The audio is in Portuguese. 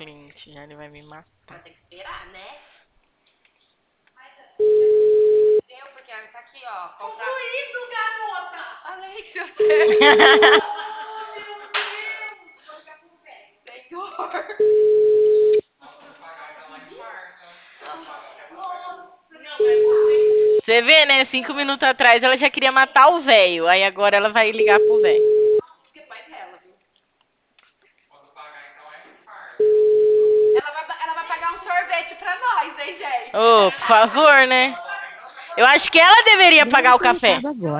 cliente, já ele vai me matar. Mas tem que esperar, né? Deu, porque tá aqui, ó. Concluído, garota! Alexia, você... Oh, meu Deus! Vou ligar pro velho. Senhor. Nossa, não, mas você... Você vê, né? 5 minutos atrás ela já queria matar o velho. Aí agora ela vai ligar pro velho. Esquece mais ela, viu? Quando pagar, então é infarto. Ela vai pagar um sorvete pra nós, hein, gente? Ô, por favor, né? Eu acho que ela deveria pagar o café.